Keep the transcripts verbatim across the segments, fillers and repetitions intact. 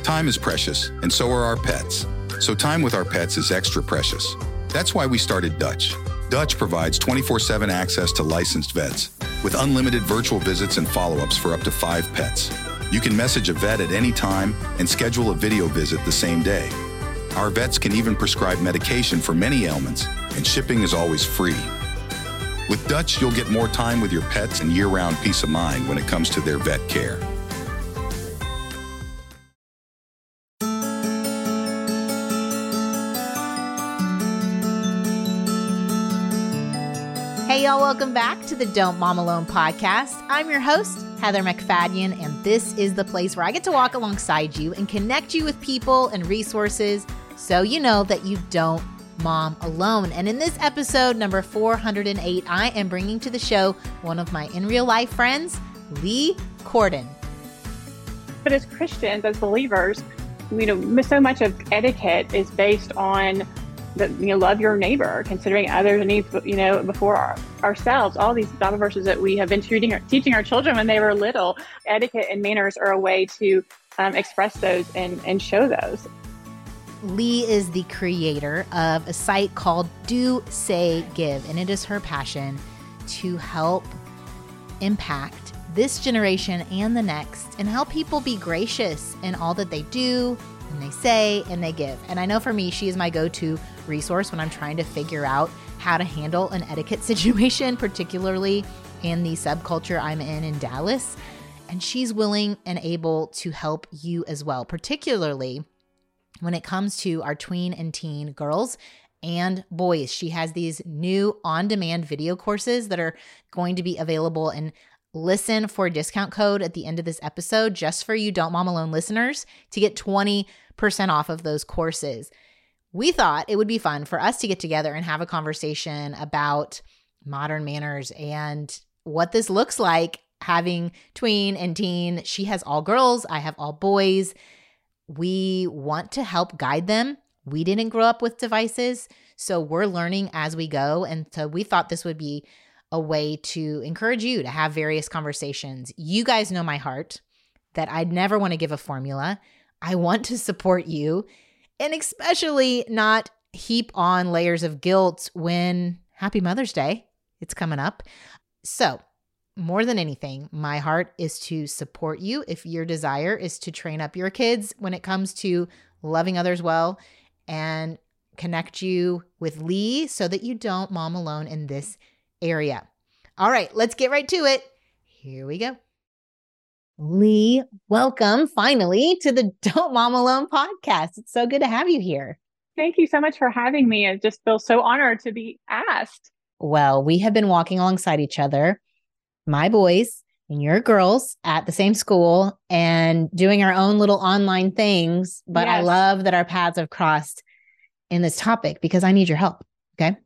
Time is precious, and so are our pets. So time with our pets is extra precious. That's why we started Dutch. Dutch provides twenty-four seven access to licensed vets with unlimited virtual visits and follow-ups for up to five pets. You can message a vet at any time and schedule a video visit the same day. Our vets can even prescribe medication for many ailments, and shipping is always free. With Dutch, you'll get more time with your pets and year-round peace of mind when it comes to their vet care. Hey y'all, welcome back to the Don't Mom Alone podcast. I'm your host, Heather McFadden, and this is the place where I get to walk alongside you and connect you with people and resources so you know that you don't mom alone. And in this episode, number four hundred eight, I am bringing to the show one of my in real life friends, Lee Corden. But as Christians, as believers, you know, so much of etiquette is based on that, you know, love your neighbor, considering others' needs, you know, before our, ourselves. All these Bible verses that we have been treating, teaching our children when they were little, etiquette and manners are a way to um, express those and, and show those. Lee is the creator of a site called Do, Say, Give, and it is her passion to help impact this generation and the next and help people be gracious in all that they do and they say and they give. And I know for me, she is my go-to resource when I'm trying to figure out how to handle an etiquette situation, particularly in the subculture I'm in in Dallas. And she's willing and able to help you as well, particularly when it comes to our tween and teen girls and boys. She has these new on-demand video courses that are going to be available, and listen for a discount code at the end of this episode just for you Don't Mom Alone listeners to get twenty percent off of those courses. We thought it would be fun for us to get together and have a conversation about modern manners and what this looks like having tween and teen. She has all girls. I have all boys. We want to help guide them. We didn't grow up with devices, so we're learning as we go. And so we thought this would be a way to encourage you to have various conversations. You guys know my heart that I'd never want to give a formula. I want to support you, and especially not heap on layers of guilt when Happy Mother's Day, it's coming up. So more than anything, my heart is to support you if your desire is to train up your kids when it comes to loving others well, and connect you with Lee so that you don't mom alone in this area. All right, let's get right to it. Here we go. Lee, welcome finally to the Don't Mom Alone podcast. It's so good to have you here. Thank you so much for having me. I just feel so honored to be asked. Well, we have been walking alongside each other, my boys and your girls, at the same school and doing our own little online things. But yes, I love that our paths have crossed in this topic because I need your help. Okay.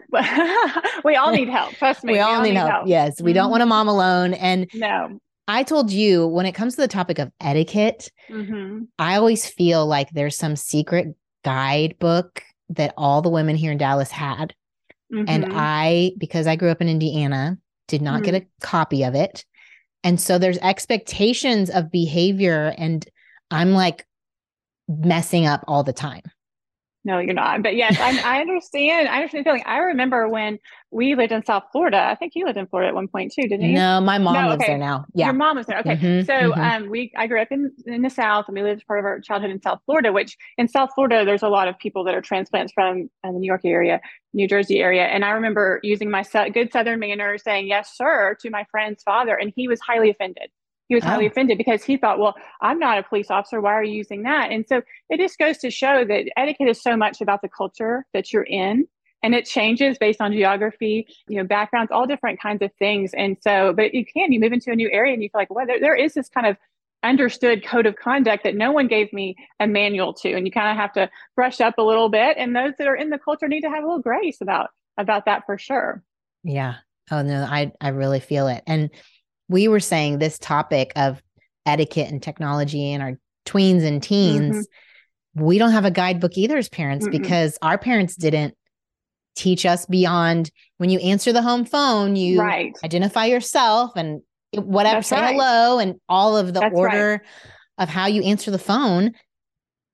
We all need help. Trust me. We, we all, all need, need help. help. Yes. We mm-hmm. don't want to mom alone. And no. I told you when it comes to the topic of etiquette, mm-hmm. I always feel like there's some secret guidebook that all the women here in Dallas had. Mm-hmm. And I, because I grew up in Indiana, did not mm-hmm. get a copy of it. And so there's expectations of behavior, and I'm like messing up all the time. No, you're not. But yes, I, I understand. I understand the feeling. I remember when we lived in South Florida. I think you lived in Florida at one point too, didn't you? No, my mom no, lives okay. there now. Yeah. Your mom was there. Okay. Mm-hmm, so mm-hmm. um, we, I grew up in, in the South, and we lived part of our childhood in South Florida, which in South Florida, there's a lot of people that are transplants from uh, the New York area, New Jersey area. And I remember using my su- good Southern manner saying, yes, sir, to my friend's father. And he was highly offended. He was highly oh. offended because he thought, well, I'm not a police officer. Why are you using that? And so it just goes to show that etiquette is so much about the culture that you're in, and it changes based on geography, you know, backgrounds, all different kinds of things. And so, but you can, you move into a new area and you feel like, well, there, there is this kind of understood code of conduct that no one gave me a manual to, and you kind of have to brush up a little bit. And those that are in the culture need to have a little grace about, about that for sure. Yeah. Oh no, I, I really feel it. And we were saying this topic of etiquette and technology and our tweens and teens, mm-hmm. we don't have a guidebook either as parents, mm-hmm. because our parents didn't teach us beyond when you answer the home phone, you right. identify yourself and whatever, That's say right. hello, and all of the That's order right. of how you answer the phone.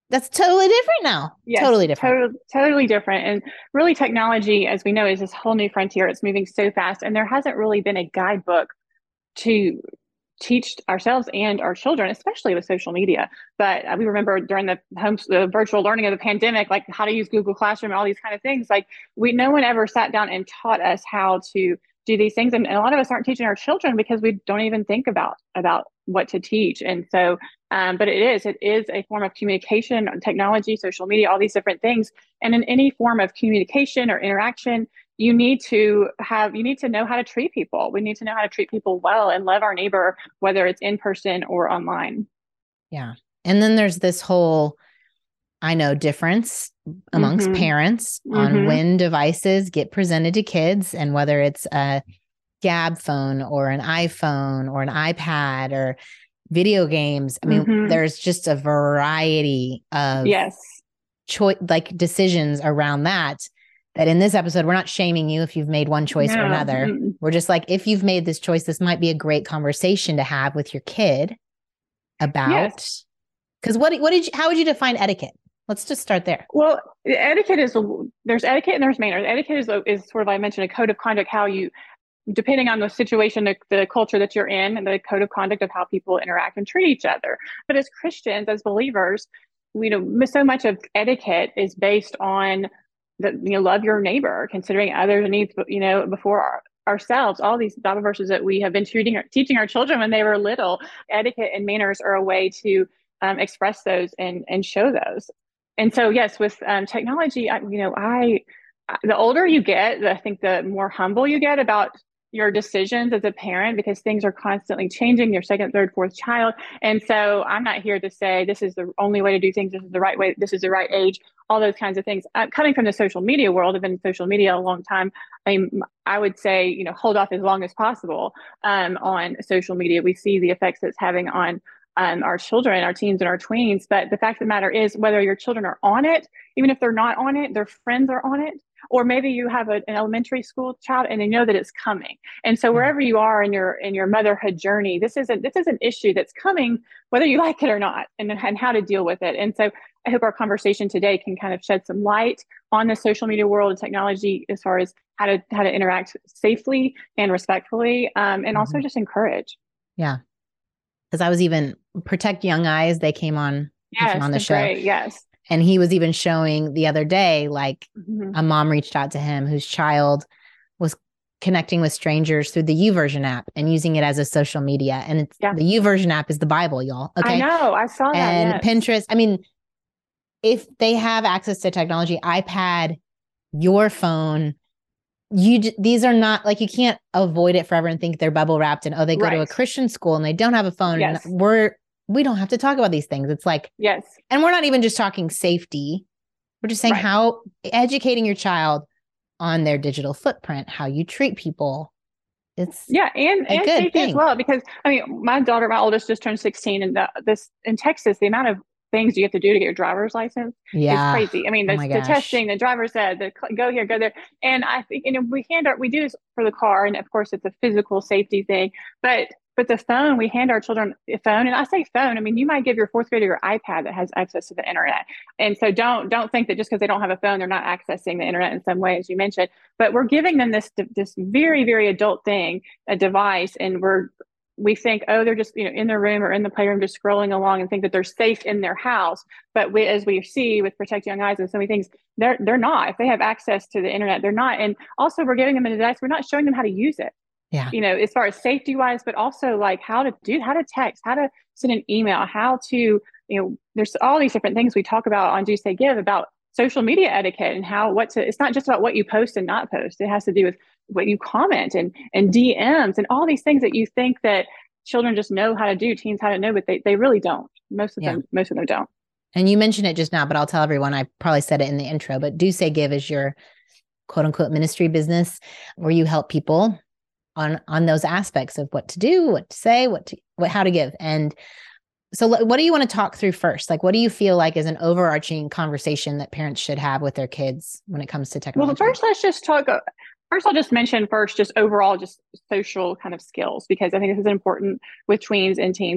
That's totally different now. Yes, totally different. To- totally different. And really technology, as we know, is this whole new frontier. It's moving so fast. And there hasn't really been a guidebook to teach ourselves and our children, especially with social media. But uh, we remember during the home, the virtual learning of the pandemic, like how to use Google Classroom and all these kind of things. Like we, no one ever sat down and taught us how to do these things. And, and a lot of us aren't teaching our children because we don't even think about, about what to teach. And so, um, but it is, it is a form of communication, technology, social media, all these different things. And in any form of communication or interaction, you need to have, you need to know how to treat people. We need to know how to treat people well and love our neighbor, whether it's in person or online. Yeah. And then there's this whole, I know, difference amongst mm-hmm. parents mm-hmm. on when devices get presented to kids and whether it's a Gab phone or an iPhone or an iPad or video games. I mean, mm-hmm. there's just a variety of yes. choice, like decisions around that. That in this episode, we're not shaming you if you've made one choice no. or another. Mm-mm. We're just like, if you've made this choice, this might be a great conversation to have with your kid about. Because yes. what what did you, how would you define etiquette? Let's just start there. Well, etiquette is, there's etiquette and there's manners. Etiquette is, is sort of, I mentioned, a code of conduct, how you, depending on the situation, the, the culture that you're in, and the code of conduct of how people interact and treat each other. But as Christians, as believers, we know so much of etiquette is based on that, you know, love your neighbor, considering others' needs, you know, before our, ourselves. All these Bible verses that we have been treating, teaching our children when they were little. Etiquette and manners are a way to um, express those and and show those. And so, yes, with um, technology, I, you know, I the older you get, I think the more humble you get about your decisions as a parent, because things are constantly changing, your second, third, fourth child. And so I'm not here to say this is the only way to do things, this is the right way, this is the right age, all those kinds of things. Uh, coming from the social media world, I've been in social media a long time. I, I would say, you know, hold off as long as possible um, on social media. We see the effects it's having on um, our children, our teens and our tweens. But the fact of the matter is, whether your children are on it, even if they're not on it, their friends are on it. Or maybe you have a, an elementary school child and they know that it's coming. And so wherever you are in your in your motherhood journey, this is a, this is an issue that's coming, whether you like it or not, and, and how to deal with it. And so I hope our conversation today can kind of shed some light on the social media world and technology as far as how to how to interact safely and respectfully, um, and mm-hmm. also just encourage. Yeah, because I was even Protect Young Eyes. They came on, yes, came on the show. Great. Yes. And he was even showing the other day, like mm-hmm. a mom reached out to him whose child was connecting with strangers through the YouVersion app and using it as a social media. And it's yeah. the YouVersion app is the Bible, y'all. Okay. I know. I saw that. And yes. Pinterest. I mean, if they have access to technology, iPad, your phone, you these are not like, you can't avoid it forever and think they're bubble wrapped and, oh, they go right. to a Christian school and they don't have a phone. Yes. And we're, we don't have to talk about these things. It's like, yes. And we're not even just talking safety. We're just saying right. how educating your child on their digital footprint, how you treat people. It's yeah. And, and safety thing. As well, because I mean, my daughter, my oldest just turned sixteen, and the, this in Texas, the amount of things you have to do to get your driver's license yeah. is crazy. I mean, the, oh the testing, the driver's ed, the go here, go there. And I think, you know, we hand our, we do this for the car, and of course it's a physical safety thing, but But the phone, we hand our children a phone, and I say phone, I mean, you might give your fourth grader your iPad that has access to the internet. And so don't don't think that just because they don't have a phone, they're not accessing the internet in some way, as you mentioned. But we're giving them this this very, very adult thing, a device, and we're we think, oh, they're just, you know, in their room or in the playroom just scrolling along and think that they're safe in their house. But we, as we see with Protect Young Eyes and so many things, they're they're not. If they have access to the internet, they're not. And also, we're giving them a device, we're not showing them how to use it. Yeah. You know, as far as safety wise, but also like how to do, how to text, how to send an email, how to, you know, there's all these different things we talk about on Do Say Give about social media etiquette and how, what to, it's not just about what you post and not post. It has to do with what you comment and, and D Ms and all these things that you think that children just know how to do, teens how to know, but they, they really don't. Most of yeah. them, most of them don't. And you mentioned it just now, but I'll tell everyone, I probably said it in the intro, but Do Say Give is your quote unquote ministry business where you help people on, on those aspects of what to do, what to say, what to, what, how to give. And so what do you want to talk through first? Like, what do you feel like is an overarching conversation that parents should have with their kids when it comes to technology? Well, first, let's just talk, uh, first, I'll just mention first, just overall, just social kind of skills, because I think this is important with tweens and teens.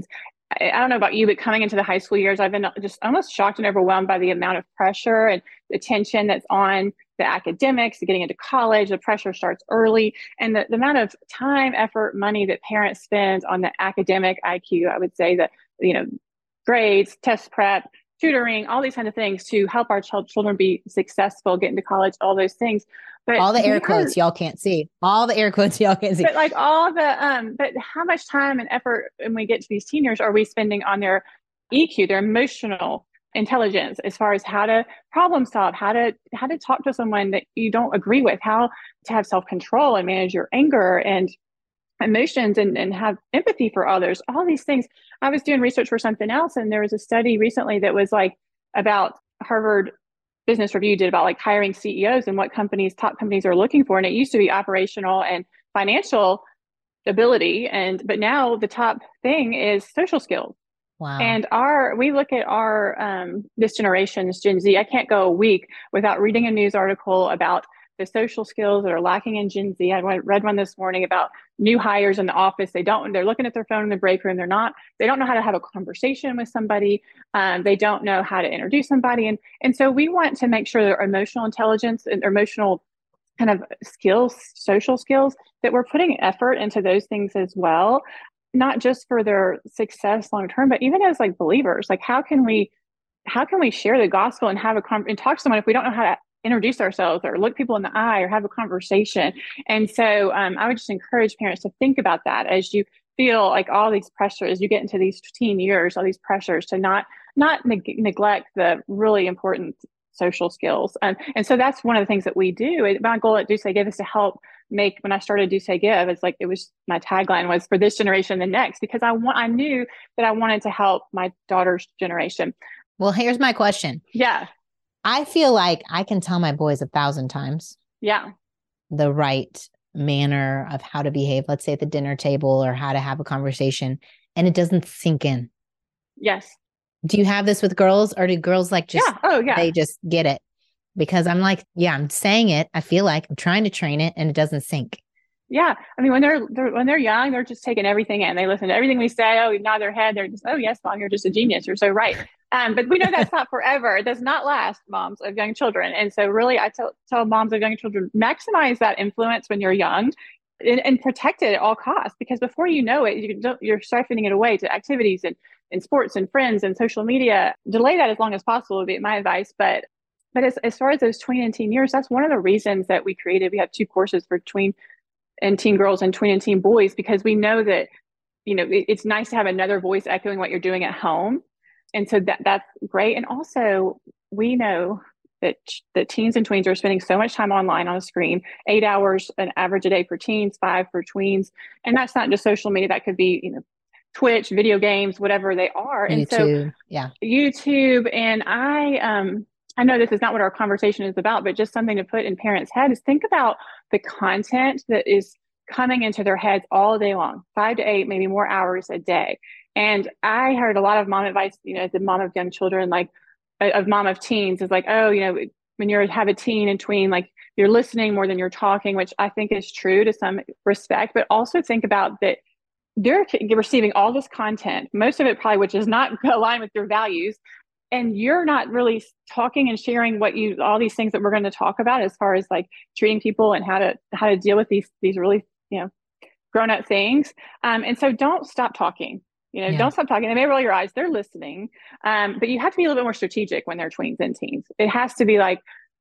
I, I don't know about you, but coming into the high school years, I've been just almost shocked and overwhelmed by the amount of pressure and the tension that's on the academics, getting into college. The pressure starts early, and the, the amount of time, effort, money that parents spend on the academic I Q. I would say that, you know, grades, test prep, tutoring, all these kind of things to help our ch- children be successful, get into college, all those things. But all the air quotes y'all can't see. All the air quotes y'all can't see. But like all the, um, but how much time and effort when we get to these teen years are we spending on their E Q, their emotional intelligence, as far as how to problem solve, how to how to talk to someone that you don't agree with, how to have self-control and manage your anger and emotions, and, and have empathy for others, all these things. I was doing research for something else, and there was a study recently that was like about Harvard Business Review did about like hiring C E Os and what companies, top companies are looking for. And it used to be operational and financial ability. And, but now the top thing is social skills. Wow. And our, we look at our, um, this generation's Gen Z. I can't go a week without reading a news article about the social skills that are lacking in Gen Z. I read one this morning about new hires in the office. They don't, they're looking at their phone in the break room. They're not, they don't know how to have a conversation with somebody. Um, they don't know how to introduce somebody. And, and so we want to make sure that emotional intelligence and emotional kind of skills, social skills, that we're putting effort into those things as well, not just for their success long-term, but even as like believers. Like how can we, how can we share the gospel and have a con- and talk to someone if we don't know how to introduce ourselves or look people in the eye or have a conversation? And so um, I would just encourage parents to think about that as you feel like all these pressures, as you get into these teen years, all these pressures, to not not neg- neglect the really important social skills. Um, and so that's one of the things that we do. My goal at Do Say Give is to help make, when I started Do Say Give, it's like, it was, my tagline was for this generation and the next, because I want, I knew that I wanted to help my daughter's generation. Well, here's my question. Yeah. I feel like I can tell my boys a thousand times. Yeah. The right manner of how to behave, let's say at the dinner table, or how to have a conversation, and it doesn't sink in. Yes. Do you have this with girls, or do girls like just, yeah. Oh, yeah. they just get it? Because I'm like, yeah, I'm saying it. I feel like I'm trying to train it and it doesn't sink. Yeah. I mean, when they're, they're when they're young, they're just taking everything in. They listen to everything we say. Oh, we nod their head. They're just, oh, yes, Mom, you're just a genius. You're so right. Um, but we know that's not forever. It does not last, moms of young children. And so really, I tell, tell moms of young children, maximize that influence when you're young, and, and protect it at all costs, because before you know it, you don't, you're siphoning it away to activities and, and sports and friends and social media. Delay that as long as possible would be my advice. But but as, as far as those tween and teen years, that's one of the reasons that we created, we have two courses for tween and teen girls and tween and teen boys, because we know that, you know, it, it's nice to have another voice echoing what you're doing at home. And so that that's great. And also we know that that teens and tweens are spending so much time online on a screen, eight hours an average a day for teens, five for tweens. And that's not just social media. That could be, you know, Twitch, video games, whatever they are. And YouTube, so yeah, YouTube. And I, um, I know this is not what our conversation is about, but just something to put in parents' head is think about the content that is coming into their heads all day long, five to eight, maybe more hours a day. And I heard a lot of mom advice, you know, as a mom of young children, like of mom of teens, is like, oh, you know, when you have a teen and tween, like you're listening more than you're talking, which I think is true to some respect, but also think about that they're receiving all this content, most of it probably, which is not aligned with your values. And you're not really talking and sharing what you, all these things that we're going to talk about as far as like treating people and how to, how to deal with these, these really, you know, grown up things. Um, and so don't stop talking, you know, Yeah. don't stop talking. They may roll your eyes, they're listening. Um, but you have to be a little bit more strategic when they're tweens and teens. It has to be like,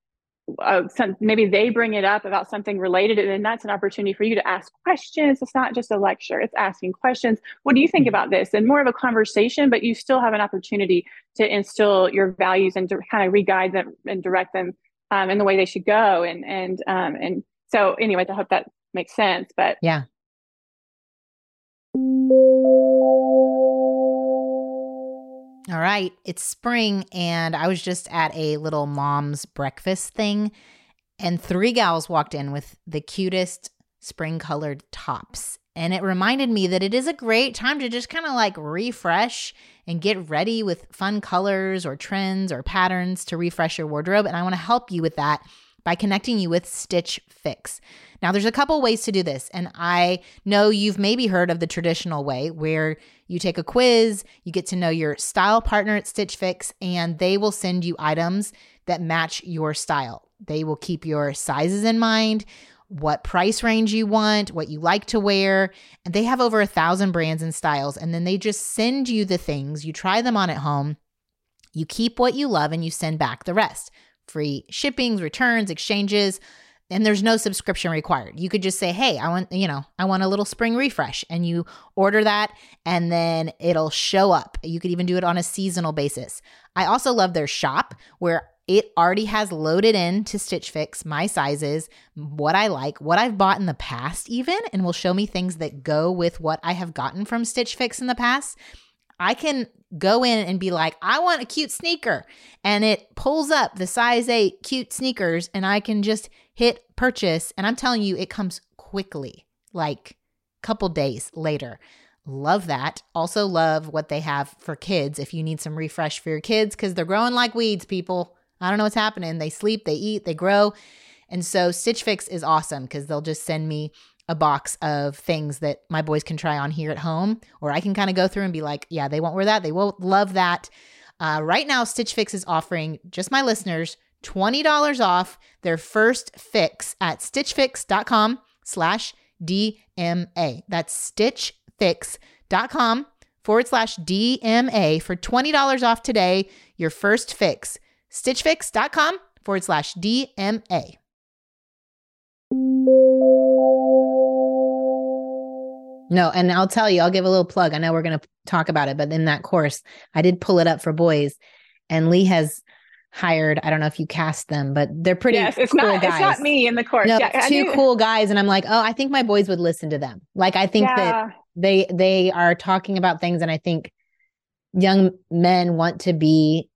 uh, some, maybe they bring it up about something related, and then that's an opportunity for you to ask questions. It's not just a lecture, it's asking questions. What do you think about this? And more of a conversation, but you still have an opportunity to instill your values and to kind of re-guide them and direct them um, in the way they should go. And, and, um, and so anyways, I hope that makes sense, but yeah. All right, it's spring, and I was just at a little mom's breakfast thing, and three gals walked in with the cutest spring-colored tops. And it reminded me that it is a great time to just kind of like refresh and get ready with fun colors or trends or patterns to refresh your wardrobe. And I want to help you with that by connecting you with Stitch Fix. Now, there's a couple ways to do this, and I know you've maybe heard of the traditional way where you take a quiz, you get to know your style partner at Stitch Fix, and they will send you items that match your style. They will keep your sizes in mind, what price range you want, what you like to wear. And they have over a thousand brands and styles. And then they just send you the things. You try them on at home. You keep what you love and you send back the rest. Free shippings, returns, exchanges. And there's no subscription required. You could just say, hey, I want, you know, I want a little spring refresh. And you order that and then it'll show up. You could even do it on a seasonal basis. I also love their shop where it already has loaded in to Stitch Fix my sizes, what I like, what I've bought in the past even, and will show me things that go with what I have gotten from Stitch Fix in the past. I can go in and be like, I want a cute sneaker. And it pulls up the size eight cute sneakers and I can just hit purchase. And I'm telling you, it comes quickly, like a couple days later. Love that. Also love what they have for kids if you need some refresh for your kids because they're growing like weeds, people. I don't know what's happening. They sleep, they eat, they grow. And so Stitch Fix is awesome because they'll just send me a box of things that my boys can try on here at home, or I can kind of go through and be like, yeah, they won't wear that. They won't love that. Uh, right now, Stitch Fix is offering just my listeners twenty dollars off their first fix at stitchfix.com slash DMA. That's stitchfix.com forward slash DMA for twenty dollars off today, your first fix. stitchfix.com forward slash DMA. No, and I'll tell you, I'll give a little plug. I know we're going to talk about it, but in that course, I did pull it up for boys, and Lee has hired, I don't know if you cast them, but they're pretty yes, it's cool not, guys. It's not me in the course. No, yeah, two cool guys. And I'm like, oh, I think my boys would listen to them. Like, I think yeah. that they, they are talking about things. And I think young men want to be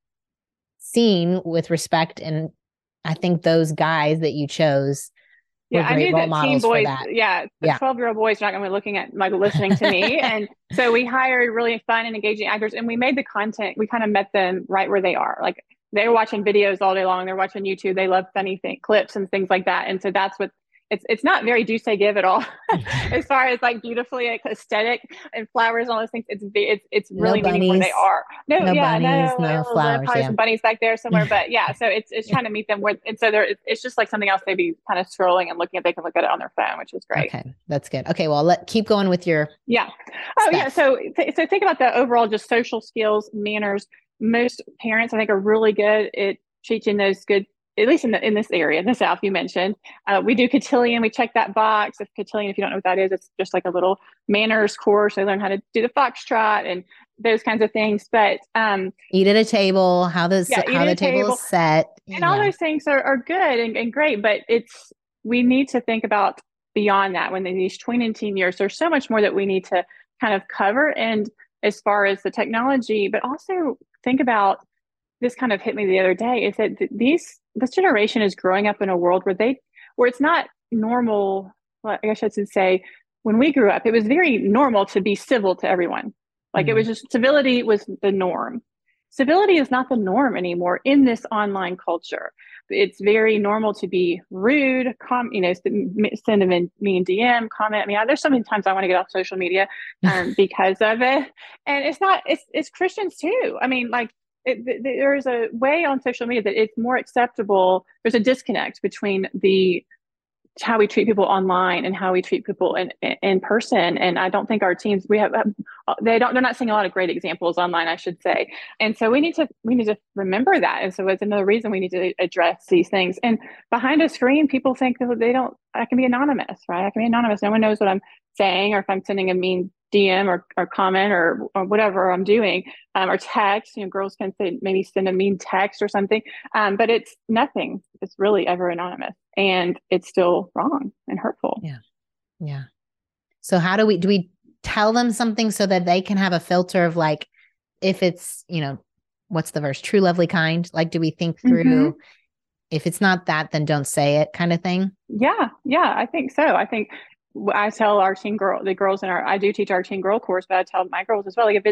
seen with respect. And I think those guys that you chose were yeah, great I knew role that teen models for boys, that. yeah, the yeah. twelve year old boys are not going to be looking at, like, listening to me. And so we hired really fun and engaging actors, and we made the content. We kind of met them right where they are. Like, they were watching videos all day long. They're watching YouTube. They love funny thing, clips and things like that. And so that's what it's, it's not very do say give at all as far as like beautifully like, aesthetic and flowers and all those things. It's, it's, it's really no meeting where they are. No, no yeah, bunnies, no, no flowers. Probably yeah. some bunnies back there somewhere, but yeah. So it's, it's trying to meet them where, and so there, it's just like something else they'd be kind of scrolling and looking at. They can look at it on their phone, which is great. Okay. That's good. Okay. Well, let keep going with your. Yeah. Oh stuff. yeah. So, th- so think about the overall, just social skills, manners. Most parents, I think, are really good at teaching those good, at least in the, in this area, in the South, you mentioned. Uh, we do cotillion. We check that box. If cotillion, if you don't know what that is, it's just like a little manners course. They learn how to do the foxtrot and those kinds of things. But um, eat at a table, how the yeah, how the table, table is set, and yeah. all those things are, are good and, and great. But it's we need to think about beyond that. When in these tween and teen years, there's so much more that we need to kind of cover. And as far as the technology, but also think about. This kind of hit me the other day is that these this generation is growing up in a world where they where it's not normal. Well, I guess I should say when we grew up, it was very normal to be civil to everyone. Like mm-hmm. it was just civility was the norm. Civility is not the norm anymore in this online culture. It's very normal to be rude, com, you know, send a mean D M, comment. I mean, there's so many times I want to get off social media um, because of it. And it's not, it's, it's Christians too. I mean, like, It, there's a way on social media that it's more acceptable. There's a disconnect between the how we treat people online and how we treat people in in person. And I don't think our teams we have they don't they're not seeing a lot of great examples online, I should say. And so we need to we need to remember that. And so it's another reason we need to address these things. And behind a screen, people think that they don't. I can be anonymous, right? I can be anonymous. No one knows what I'm saying, or if I'm sending a mean D M or, or comment or, or whatever I'm doing, um, or text, you know, girls can say, maybe send a mean text or something. Um, but it's nothing. It's really ever anonymous, and it's still wrong and hurtful. Yeah. Yeah. So how do we, do we tell them something so that they can have a filter of like, if it's, you know, what's the verse? True, lovely, kind. Like, do we think through mm-hmm. if it's not that, then don't say it kind of thing? Yeah. Yeah. I think so. I think, I tell our teen girl, the girls in our, I do teach our teen girl course, but I tell my girls as well, like if it's,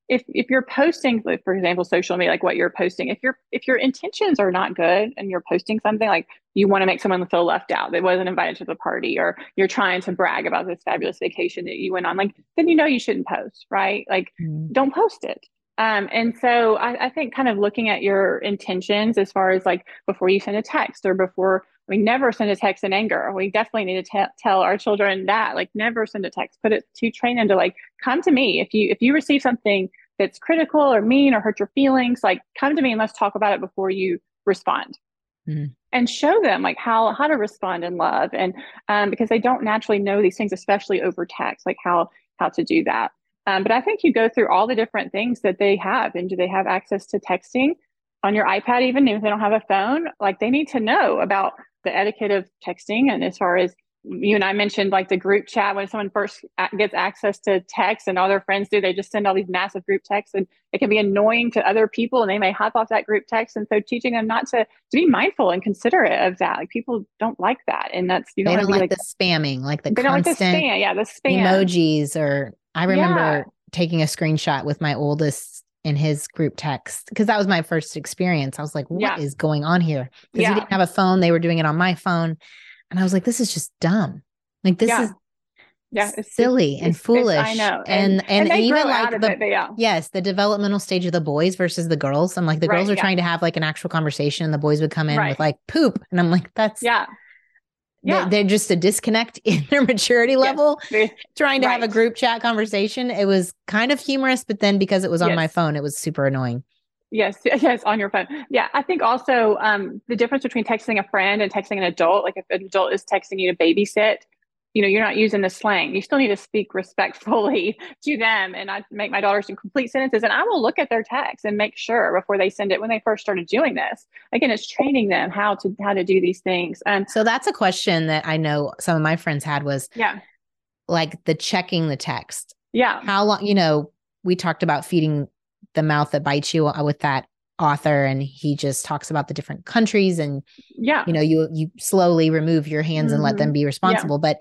if if you're posting, like, for example, social media, like what you're posting, if your if your intentions are not good and you're posting something like you want to make someone feel left out that wasn't invited to the party, or you're trying to brag about this fabulous vacation that you went on, like then you know you shouldn't post, right? Like Mm. don't post it. Um, and so I, I think kind of looking at your intentions as far as like before you send a text or before we never send a text in anger. We definitely need to t- tell our children that, like, never send a text. Put it to train them to like come to me if you if you receive something that's critical or mean or hurt your feelings. Like, come to me and let's talk about it before you respond. Mm. And show them like how how to respond in love, and um, because they don't naturally know these things, especially over text, like how how to do that. Um, but I think you go through all the different things that they have, and do they have access to texting on your iPad? Even if they don't have a phone, like they need to know about the etiquette of texting. And as far as you and I mentioned, like the group chat, when someone first gets access to text and all their friends do, they just send all these massive group texts, and it can be annoying to other people and they may hop off that group text. And so teaching them not to, to be mindful and considerate of that. Like people don't like that. And that's, you They don't don't like, like the spamming, like the they don't like the constant spam. Yeah, the spam emojis. Or I remember Yeah. taking a screenshot with my oldest in his group text, because that was my first experience. I was like, what Yeah. is going on here? Because Yeah. he didn't have a phone. They were doing it on my phone. And I was like, this is just dumb. Like, this Yeah. is Yeah, it's silly it's, and it's, foolish. It's, I know, and and, and, and they even grow like out of the it, but yeah, yes, the developmental stage of the boys versus the girls. I'm like, the girls Right, are yeah. trying to have like an actual conversation, and the boys would come in Right. with like poop, and I'm like, that's yeah, they're, yeah, they're just a disconnect in their maturity level. Yes. Trying to have a Right. group chat conversation. It was kind of humorous, but then because it was on Yes. my phone, it was super annoying. Yes, yes, on your phone. Yeah, I think also um, the difference between texting a friend and texting an adult, like if an adult is texting you to babysit, you know, you're not using the slang. You still need to speak respectfully to them. And I make my daughters do complete sentences, and I will look at their text and make sure before they send it when they first started doing this. Again, it's training them how to how to do these things. And So that's a question that I know some of my friends had, was yeah, like the checking the text. yeah, How long, you know, we talked about feeding the mouth that bites you with that author, and he just talks about the different countries, and yeah, you know, you you slowly remove your hands and let them Mhm. be Yeah. responsible. But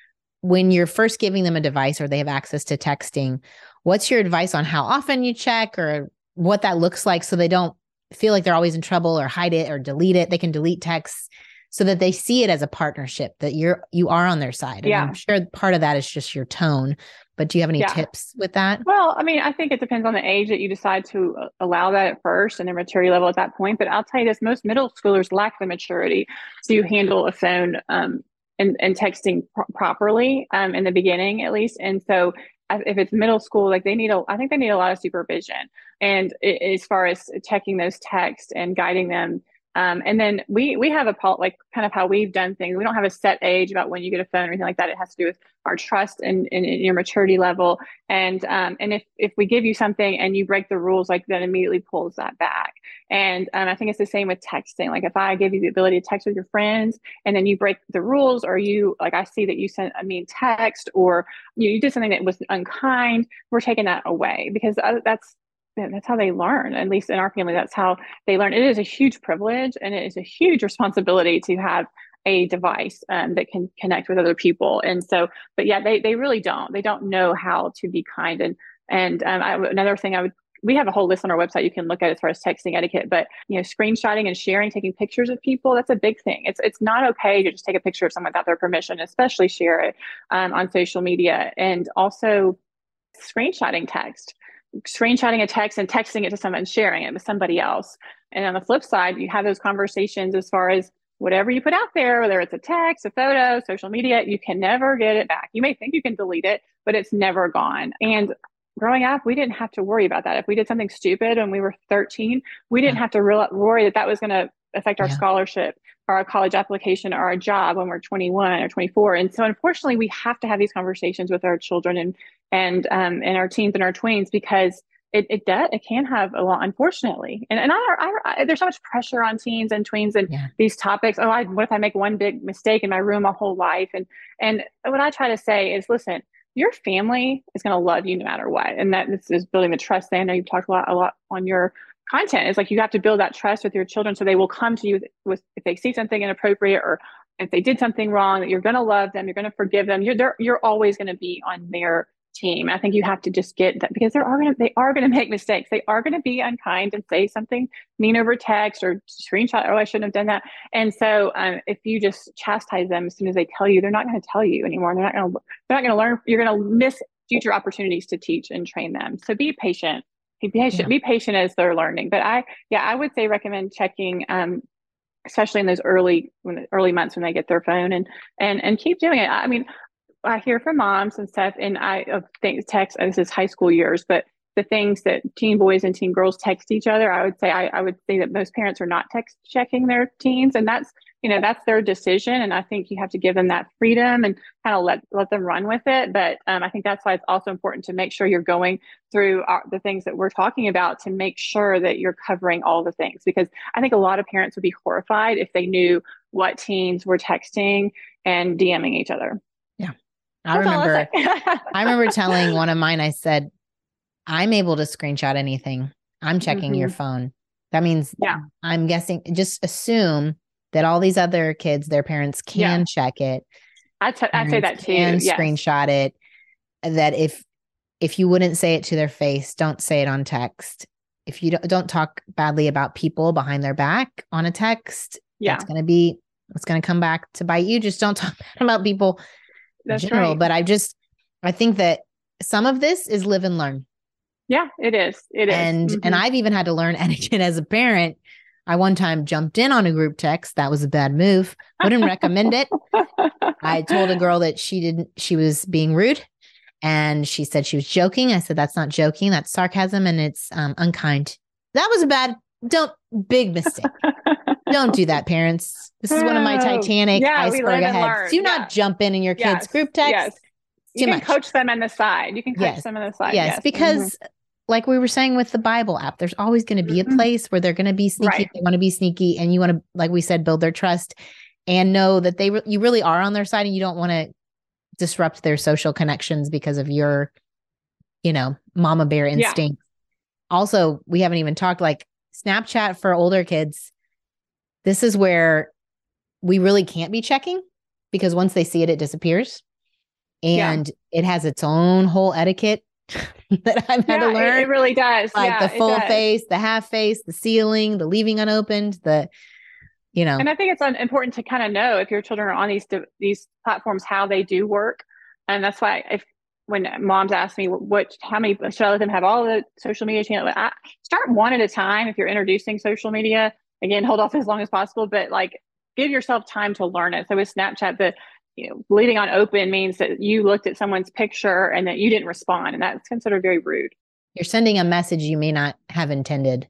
when you're first giving them a device or they have access to texting, what's your advice on how often you check or what that looks like, so they don't feel like they're always in trouble or hide it or delete it? They can delete texts so that they see it as a partnership, that you're you are on their side. And Yeah. I'm sure part of that is just your tone. But do you have any Yeah. tips with that? Well, I mean, I think it depends on the age that you decide to uh, allow that at first and their maturity level at that point. But I'll tell you this, most middle schoolers lack the maturity to handle a phone um, and, and texting pro- properly um, in the beginning, at least. And so I- if it's middle school, like they need a, I think they need a lot of supervision. And it, as far as checking those texts and guiding them. Um, and then we we have a pol- like kind of how we've done things. We don't have a set age about when you get a phone or anything like that. It has to do with our trust and, and, and your maturity level. And um, and if if we give you something and you break the rules, like that immediately pulls that back. And um, I think it's the same with texting. Like if I give you the ability to text with your friends and then you break the rules, or you like I see that you sent a mean text, or you, you did something that was unkind, we're taking that away, because that's that's how they learn. At least in our family, that's how they learn. It is a huge privilege and it is a huge responsibility to have a device um, that can connect with other people. And so, but yeah, they they really don't. They don't know how to be kind. And and um, I, another thing I would, we have a whole list on our website you can look at as far as texting etiquette. But you know, screenshotting and sharing, taking pictures of people, that's a big thing. It's it's not okay to just take a picture of someone without their permission, especially share it um, on social media. And also screenshotting text. Screenshotting a text and texting it to someone, sharing it with somebody else. And on the flip side, you have those conversations as far as whatever you put out there, whether it's a text, a photo, social media, you can never get it back. You may think you can delete it, but it's never gone. And growing up, we didn't have to worry about that. If we did something stupid when we were thirteen, we didn't Yeah. have to re- worry that that was going to affect our Yeah. scholarship or our college application or our job when we're twenty-one or twenty-four. And so unfortunately, we have to have these conversations with our children and and um, and our teens and our tweens, because it it does it can have a lot, unfortunately. And and I, I, I there's so much pressure on teens and tweens and Yeah. these topics. Oh, I, what if I make one big mistake and I ruin my whole life? And and what I try to say is, listen, your family is going to love you no matter what, and that this is building the trust. I know you've talked a lot a lot on your content. It's like you have to build that trust with your children, so they will come to you with, with if they see something inappropriate or if they did something wrong, that you're going to love them, you're going to forgive them. You're you're always going to be on their team. I think you have to just get that because they are going to, they are going to make mistakes. They are going to be unkind and say something mean over text or screenshot. Oh, I shouldn't have done that. And so um, if you just chastise them as soon as they tell you, they're not going to tell you anymore. They're not going to, they're not going to learn. You're going to miss future opportunities to teach and train them. So be patient. Be patient. Yeah. Be patient as they're learning. But I, yeah, I would say recommend checking, um, especially in those early, when early months when they get their phone, and and and keep doing it. I mean, I hear from moms and stuff, and I think text. This is high school years, but the things that teen boys and teen girls text each other, I would say I, I would say that most parents are not text checking their teens, and that's you know that's their decision. And I think you have to give them that freedom and kind of let let them run with it. But um, I think that's why it's also important to make sure you're going through our, the things that we're talking about to make sure that you're covering all the things. Because I think a lot of parents would be horrified if they knew what teens were texting and DMing each other. Yeah. I remember, I remember telling one of mine, I said, I'm able to screenshot anything. I'm checking mm-hmm. your phone. That means yeah. I'm guessing, just assume that all these other kids, their parents can yeah. check it. I t- I say that too. And yes. screenshot it. That if, if you wouldn't say it to their face, don't say it on text. If you don't, don't talk badly about people behind their back on a text, yeah. it's going to be, it's going to come back to bite you. Just don't talk bad about people That's in general. Right. But I just, I think that some of this is live and learn. Yeah, it is. It is. And, mm-hmm. and I've even had to learn etiquette as a parent. I one time jumped in on a group text. That was a bad move. Wouldn't recommend it. I told a girl that she didn't, she was being rude, and she said she was joking. I said, that's not joking. That's sarcasm, and it's um, unkind. That was a bad, don't, big mistake. Don't do that, parents. This is one of my Titanic yeah, iceberg ahead. Do yeah. not jump in in your kids' yes. group text. Yes. You Too can much. coach them on the side. You can coach yes. them on the side. Yes, yes. because mm-hmm. like we were saying with the Bible app, there's always going to be mm-hmm. a place where they're going to be sneaky. Right. They want to be sneaky, and you want to, like we said, build their trust and know that they re- you really are on their side, and you don't want to disrupt their social connections because of your, you know, mama bear instinct. Yeah. Also, we haven't even talked like Snapchat for older kids. This is where we really can't be checking, because once they see it, it disappears. And yeah. it has its own whole etiquette that I've had yeah, to learn. It, it really does. Like yeah, the full face, the half face, the ceiling, the leaving unopened, the, you know. And I think it's important to kind of know if your children are on these these platforms, how they do work. And that's why if when moms ask me what, how many, should I let them have all the social media channels? I start one at a time. If you're introducing social media, again, hold off as long as possible, but like give yourself time to learn it. So with Snapchat, the you know, leaving on open means that you looked at someone's picture and that you didn't respond. And that's considered very rude. You're sending a message you may not have intended.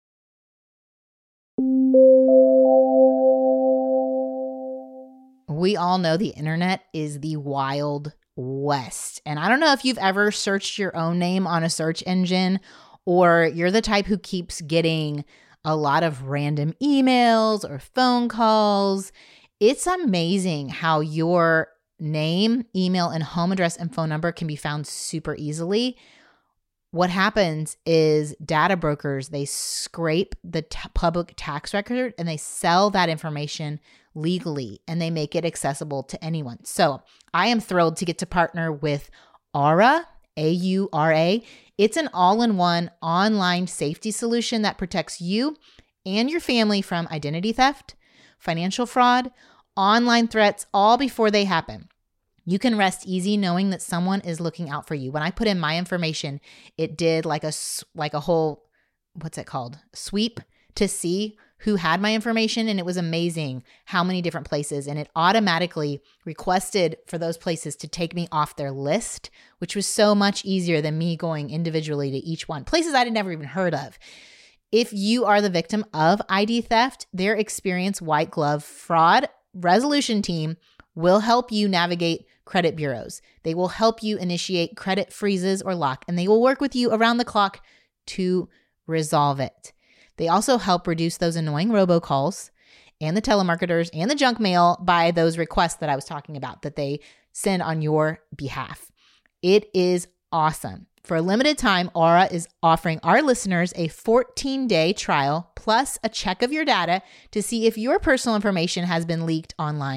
We all know the internet is the wild west. And I don't know if you've ever searched your own name on a search engine, or you're the type who keeps getting a lot of random emails or phone calls. It's amazing how your name, email, and home address and phone number can be found super easily. What happens is data brokers, they scrape the t- public tax record and they sell that information legally, and they make it accessible to anyone. So I am thrilled to get to partner with Aura, A U R A. It's an all-in-one online safety solution that protects you and your family from identity theft, financial fraud, online threats, all before they happen. You can rest easy knowing that someone is looking out for you. When I put in my information, it did like a like a whole, what's it called? Sweep to see who had my information, and it was amazing how many different places, and it automatically requested for those places to take me off their list, which was so much easier than me going individually to each one. Places I'd never even heard of. If you are the victim of I D theft, their experienced white glove fraud resolution team will help you navigate credit bureaus. They will help you initiate credit freezes or lock, and they will work with you around the clock to resolve it. They also help reduce those annoying robocalls and the telemarketers and the junk mail by those requests that I was talking about that they send on your behalf. It is awesome. For a limited time, Aura is offering our listeners a fourteen-day trial plus a check of your data to see if your personal information has been leaked online,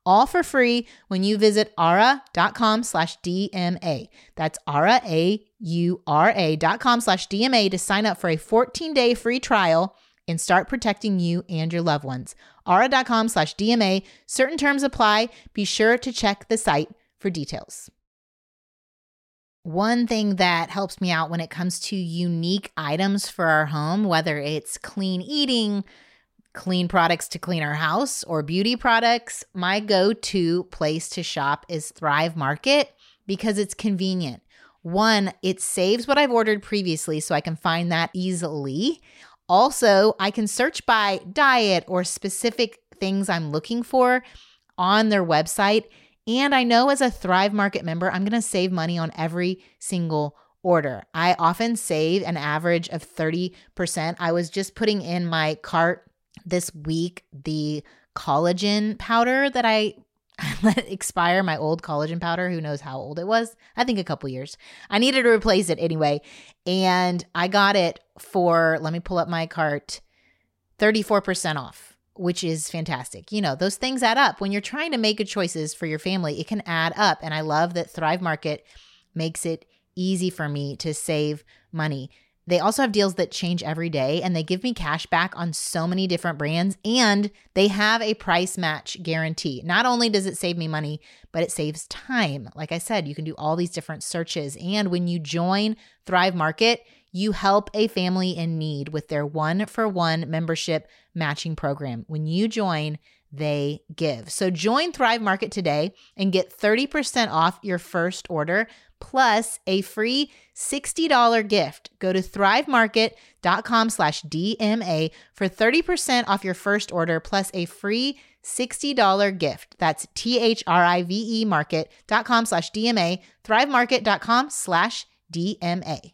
all for free when you visit aura.com slash DMA. That's Aura, A U R A dot com slash D M A to sign up for a fourteen-day free trial and start protecting you and your loved ones. Aura.com slash DMA. Certain terms apply. Be sure to check the site for details. One thing that helps me out when it comes to unique items for our home, whether it's clean eating, clean products to clean our house, or beauty products, my go-to place to shop is Thrive Market because it's convenient. One, it saves what I've ordered previously so I can find that easily. Also, I can search by diet or specific things I'm looking for on their website. And I know as a Thrive Market member, I'm going to save money on every single order. I often save an average of thirty percent. I was just putting in my cart this week the collagen powder that I let expire, my old collagen powder. Who knows how old it was? I think a couple years. I needed to replace it anyway. And I got it for, let me pull up my cart, thirty-four percent off, which is fantastic. You know, those things add up. When you're trying to make good choices for your family, it can add up. And I love that Thrive Market makes it easy for me to save money. They also have deals that change every day, and they give me cash back on so many different brands, and they have a price match guarantee. Not only does it save me money, but it saves time. Like I said, you can do all these different searches. And when you join Thrive Market, you help a family in need with their one-for-one membership matching program. When you join, they give. So join Thrive Market today and get thirty percent off your first order plus a free sixty dollars gift. Go to thrivemarket.com slash DMA for thirty percent off your first order plus a free sixty dollars gift. That's T-H-R-I-V-E market.com slash DMA, thrivemarket.com slash DMA.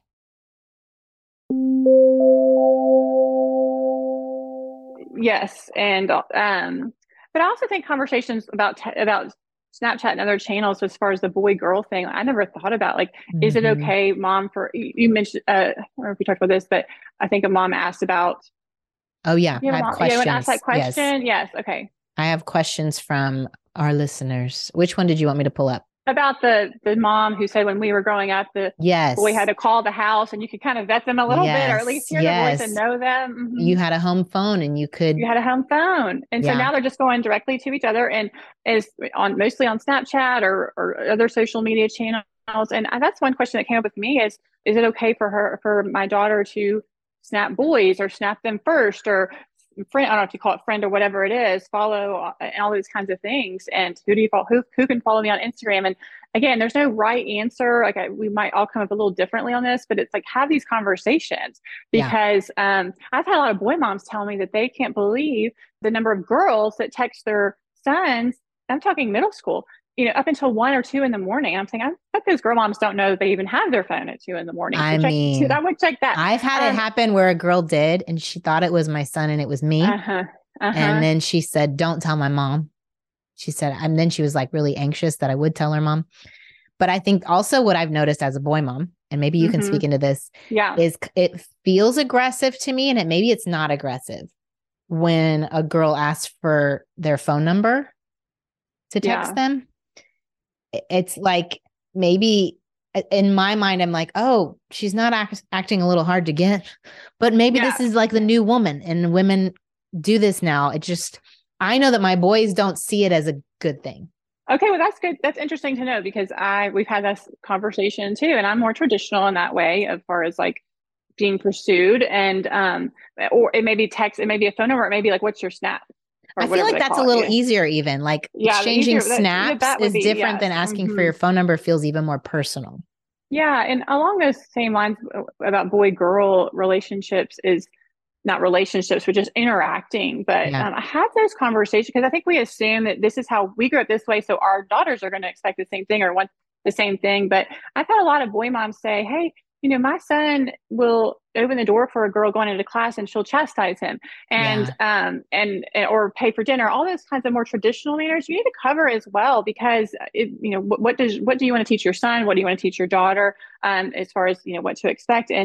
Yes. And, um, but I also think conversations about, t- about Snapchat and other channels, as far as the boy girl thing, I never thought about, like, mm-hmm. is it okay, mom, for, you, you mentioned, uh, I don't know if we talked about this, but I think a mom asked about. Oh yeah. You know, I have mom, questions. You ask that question? Yes. yes. Okay. I have questions from our listeners. Which one did you want me to pull up? About the the mom who said when we were growing up, the yes. boy had to call the house and you could kind of vet them a little yes. bit, or at least hear yes. the voice and know them. Mm-hmm. You had a home phone and you could. You had a home phone. And yeah. so now they're just going directly to each other, and is on mostly on Snapchat or, or other social media channels. And that's one question that came up with me is, is it okay for her, for my daughter to snap boys or snap them first, or friend, I don't know if you call it friend or whatever it is, follow, and all these kinds of things. And who do you follow? Who, who can follow me on Instagram? And again, there's no right answer. Like I, we might all come up a little differently on this, but it's like, have these conversations, because yeah. um, I've had a lot of boy moms tell me that they can't believe the number of girls that text their sons. I'm talking middle school, you know, up until one or two in the morning. I'm saying, I bet those girl moms don't know that they even have their phone at two in the morning. So I check, mean, I would check that. I've had um, it happen where a girl did, and she thought it was my son and it was me. Uh-huh, uh-huh. And then she said, don't tell my mom. She said, and then she was like really anxious that I would tell her mom. But I think also what I've noticed as a boy mom, and maybe you mm-hmm. can speak into this, yeah. is it feels aggressive to me, and it maybe it's not aggressive when a girl asks for their phone number to text yeah. them. It's like, maybe in my mind, I'm like, oh, she's not act- acting a little hard to get, but maybe yeah. this is like the new woman, and women do this now. It just, I know that my boys don't see it as a good thing. Okay, well, that's good. That's interesting to know, because I we've had this conversation too, and I'm more traditional in that way as far as like being pursued, and um, or it may be text, it may be a phone number, it may be like, what's your snap? I feel like that's a little it. easier, even like yeah, exchanging easier, snaps that, that is be, different yes. than asking mm-hmm. for your phone number. Feels even more personal. Yeah, and along those same lines about boy-girl relationships is. Not relationships, but just interacting. But yeah. um, I had those conversations because I think we assume that this is how we grew up this way, so our daughters are going to expect the same thing or want the same thing. But I've had a lot of boy moms say, hey, you know, my son will open the door for a girl going into class and she'll chastise him and, yeah. um, and, or pay for dinner, all those kinds of more traditional manners you need to cover as well, because it, you know, what, what does, what do you want to teach your son? What do you want to teach your daughter? Um, as far as, you know, what to expect. And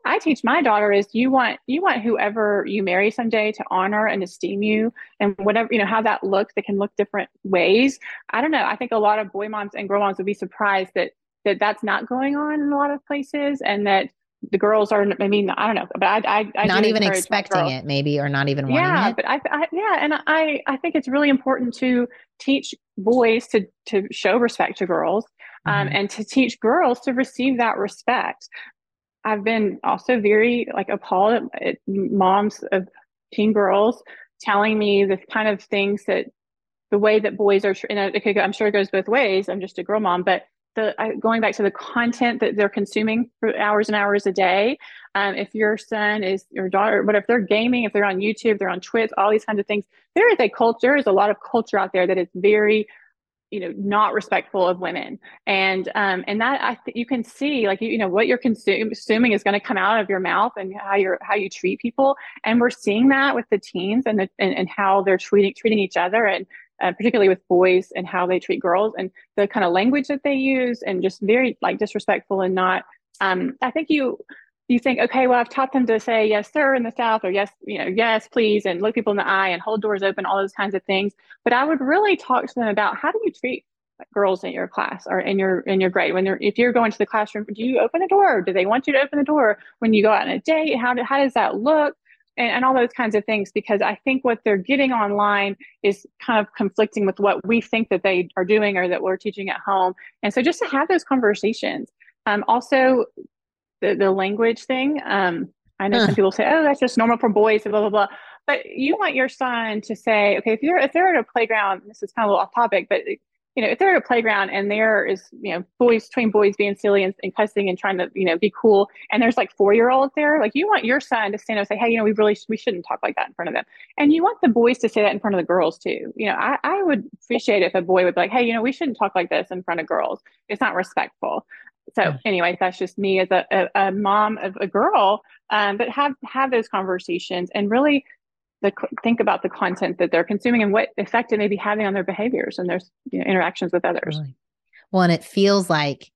I teach my daughter is you want you want whoever you marry someday to honor and esteem you, and whatever, you know, how that looks, that can look different ways. I don't know. I think a lot of boy moms and girl moms would be surprised that that that's not going on in a lot of places, and that the girls are, I mean, I don't know, but I, I, I not do even encourage my expecting girls. it, maybe, or not even wanting Yeah, it. but I, I, yeah, and I, I think it's really important to teach boys to to show respect to girls, um, Mhm. and to teach girls to receive that respect. I've been also very like appalled at, at moms of teen girls telling me the kind of things that the way that boys are, and it could go, I'm sure it goes both ways. I'm just a girl mom, but the I, going back to the content that they're consuming for hours and hours a day. Um, if your son is your daughter, but if they're gaming, if they're on YouTube, they're on Twitch, all these kinds of things, there is a culture, there is a lot of culture out there that is very, you know, not respectful of women. And, um, and that I think you can see, like, you, you know, what you're consum- consuming is going to come out of your mouth, and how you're, how you treat people. And we're seeing that with the teens, and the, and, and how they're treating, treating each other, and uh, particularly with boys, and how they treat girls, and the kind of language that they use, and just very like disrespectful, and not, um, I think you, you think, okay, well, I've taught them to say yes, sir, in the South, or yes, you know, yes, please, and look people in the eye and hold doors open, all those kinds of things. But I would really talk to them about, how do you treat girls in your class or in your in your grade, when you're, if you're going to the classroom, do you open the door? Do they want you to open the door when you go out on a date? How do, how does that look? And, and all those kinds of things, because I think what they're getting online is kind of conflicting with what we think that they are doing, or that we're teaching at home. And so just to have those conversations. Um, also, the, the language thing. Um, I know Huh. some people say, oh, that's just normal for boys, blah, blah, blah. But you want your son to say, okay, if you're, if they're at a playground, this is kind of a little off topic, but you know, if they're at a playground and there is, you know, boys, between boys being silly and, and cussing and trying to, you know, be cool, and there's like four-year-olds there, like, you want your son to stand up and say, hey, you know, we really, we shouldn't talk like that in front of them. And you want the boys to say that in front of the girls too. You know, I, I would appreciate it if a boy would be like, hey, you know, we shouldn't talk like this in front of girls. It's not respectful. So anyway, that's just me as a, a, a mom of a girl, um, but have, have those conversations, and really the, think about the content that they're consuming, and what effect it may be having on their behaviors and their, you know, interactions with others. Really. Well, and it feels like,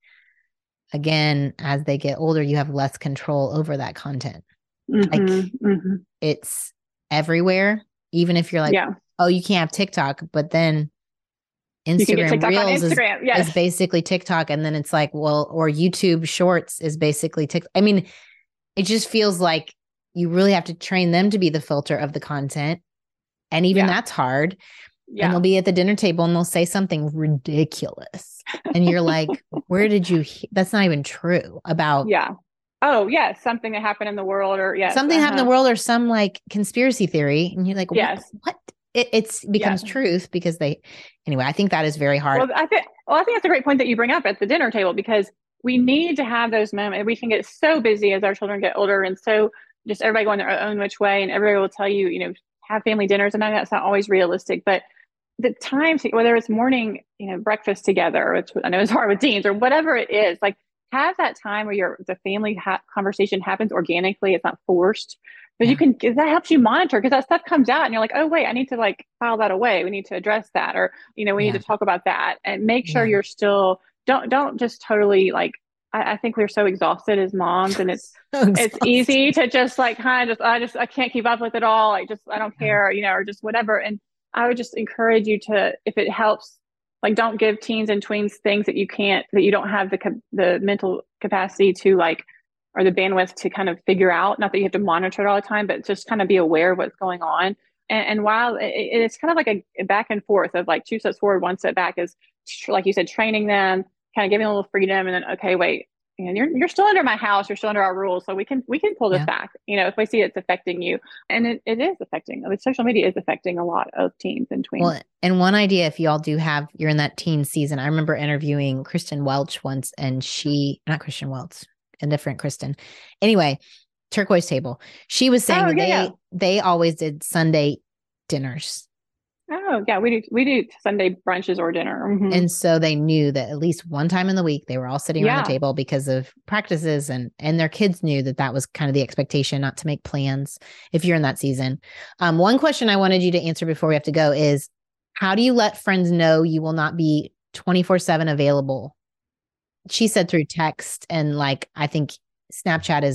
again, as they get older, you have less control over that content. Mm-hmm, like mm-hmm. It's everywhere, even if you're like, yeah. oh, you can't have TikTok, but then Instagram Reels Instagram. Is, yes. is basically TikTok. And then it's like, well, or YouTube Shorts is basically TikTok. I mean, it just feels like you really have to train them to be the filter of the content. And even yeah. that's hard. Yeah. And they'll be at the dinner table and they'll say something ridiculous. And you're like, where did you, he- that's not even true about. Yeah. Oh, yes. Yeah, something that happened in the world, or yes. Something uh-huh. happened in the world, or some like conspiracy theory. And you're like, yes. what? what? It it's becomes yeah. truth, because they, anyway, I think that is very hard. Well, I think, well, I think that's a great point that you bring up at the dinner table, because we need to have those moments. We can get so busy as our children get older, and so just everybody going their own which way, and everybody will tell you, you know, have family dinners, and I know that's not always realistic, but the time to, whether it's morning, you know, breakfast together, which I know is hard with teens, or whatever it is, like, have that time where your the family ha- conversation happens organically. It's not forced. But yeah. you can, that helps you monitor, because that stuff comes out and you're like, oh, wait, I need to like file that away. We need to address that. Or, you know, we yeah. need to talk about that, and make sure yeah. you're still, don't, don't just totally like, I, I think we're so exhausted as moms, and it's, so it's easy to just like, kind of just, I just, I can't keep up with it all. Like, just, I don't care, you know, or just whatever. And I would just encourage you to, if it helps, like, don't give teens and tweens things that you can't, that you don't have the, the mental capacity to like, or the bandwidth to kind of figure out. Not that you have to monitor it all the time, but just kind of be aware of what's going on. And, and while it, it's kind of like a, a back and forth of like two steps forward, one step back, is like you said, training them, kind of giving them a little freedom, and then, okay, wait, and you're you're still under my house, you're still under our rules, so we can we can pull this yeah. back. You know, if we see it's affecting you, and it, it is affecting. Like, social media is affecting a lot of teens and tweens. Well, and one idea, if y'all do have, you're in that teen season. I remember interviewing Kristen Welch once, and she, not Kristen Welch, a different Kristen. Anyway, Turquoise Table. She was saying oh, yeah, they yeah. they always did Sunday dinners. Oh, yeah, we do we do Sunday brunches or dinner. Mm-hmm. And so they knew that at least one time in the week they were all sitting yeah. around the table because of practices, and and their kids knew that that was kind of the expectation, not to make plans if you're in that season. Um, one question I wanted you to answer before we have to go is, how do you let friends know you will not be twenty-four seven available? She said through text, and like, I think Snapchat is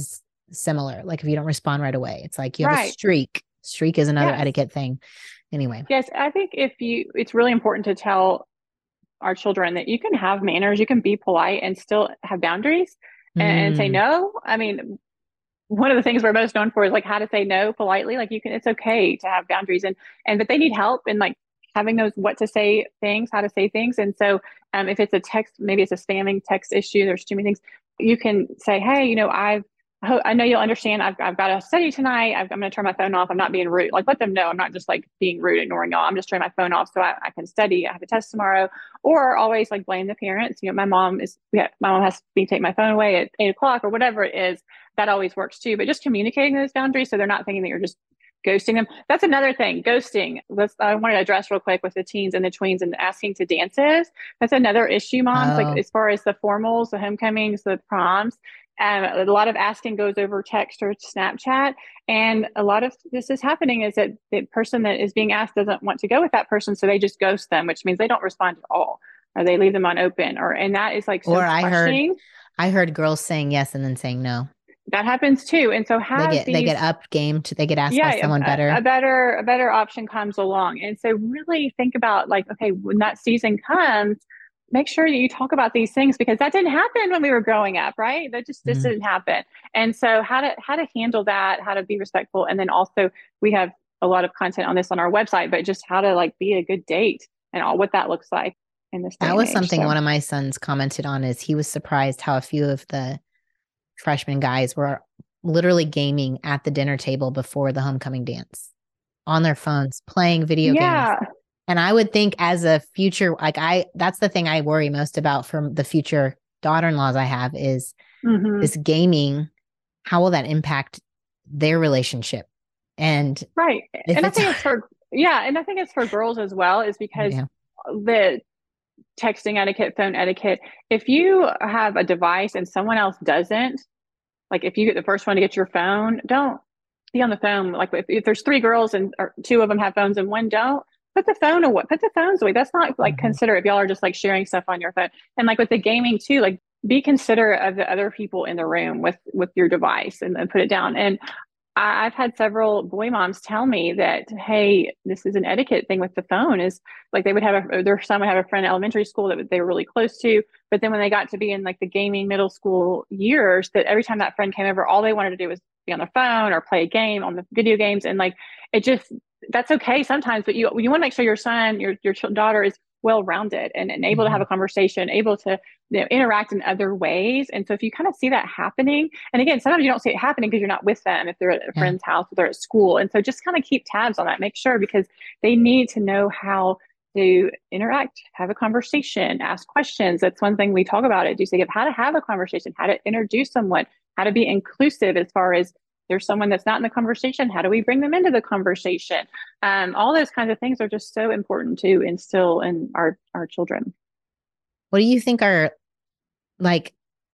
similar. Like if you don't respond right away, it's like you have Right. a streak. Streak is another Yes. etiquette thing. Anyway. Yes. I think if you, it's really important to tell our children that you can have manners, you can be polite and still have boundaries and, and say Mm. no. I mean, one of the things we're most known for is like how to say no politely. Like you can, it's okay to have boundaries and, and, but they need help in like having those what to say things, how to say things. And so um, if it's a text, maybe it's a spamming text issue, there's too many things, you can say, hey, you know, I've, I know you'll understand. I've, I've got a study tonight. I've, I'm going to turn my phone off. I'm not being rude. Like, let them know I'm not just like being rude, ignoring y'all. I'm just turning my phone off so I, I can study. I have a test tomorrow. Or always like blame the parents. You know, my mom is, yeah, my mom has me take my phone away at eight o'clock or whatever it is. That always works too. But just communicating those boundaries so they're not thinking that you're just ghosting them. That's another thing. Ghosting. Let's, I wanted to address real quick with the teens and the tweens and asking to dances. That's another issue, moms. Oh. Like as far as the formals, the homecomings, the proms. Um, a lot of asking goes over text or Snapchat. And a lot of this is happening is that the person that is being asked doesn't want to go with that person. So they just ghost them, which means they don't respond at all, or they leave them on open, or, and that is like, so or I heard, crushing. I heard girls saying yes and then saying no. That happens too. And so have they get, these, they get up game to, they get asked yeah, by someone a, better. A better, a better option comes along. And so really think about like, okay, when that season comes, make sure that you talk about these things because that didn't happen when we were growing up, right? That just, just mm-hmm. didn't happen. And so how to, how to handle that, how to be respectful. And then also we have a lot of content on this on our website, but just how to like be a good date and all what that looks like in this day That was age, something so. One of my sons commented on is he was surprised how a few of the freshman guys were literally gaming at the dinner table before the homecoming dance on their phones, playing video yeah. games. And I would think as a future, like I, that's the thing I worry most about from the future daughter-in-laws I have is mm-hmm. this gaming. How will that impact their relationship? And right. And I think it's for, yeah. And I think it's for girls as well, is because yeah. the texting etiquette, phone etiquette, if you have a device and someone else doesn't, like if you get the first one to get your phone, don't be on the phone. Like if, if there's three girls and or two of them have phones and one don't, put the phone away, put the phones away. That's not like mm-hmm. considerate if y'all are just like sharing stuff on your phone. And like with the gaming too, like be considerate of the other people in the room with, with your device and then put it down. And I, I've had several boy moms tell me that, hey, this is an etiquette thing with the phone is like they would have a, their son would have a friend in elementary school that they were really close to. But then when they got to be in like the gaming middle school years, that every time that friend came over, all they wanted to do was be on their phone or play a game on the video games. And like, it just, that's okay sometimes, but you you want to make sure your son, your your daughter is well-rounded and, and able mm-hmm. to have a conversation, able to you know, interact in other ways. And so if you kind of see that happening, and again, sometimes you don't see it happening because you're not with them, if they're at a yeah. friend's house or they're at school. And so just kind of keep tabs on that, make sure, because they need to know how to interact, have a conversation, ask questions. That's one thing we talk about at Duce, how to have a conversation, how to introduce someone, how to be inclusive as far as there's someone that's not in the conversation, how do we bring them into the conversation? Um, all those kinds of things are just so important to instill in our, our children. What do you think are, like,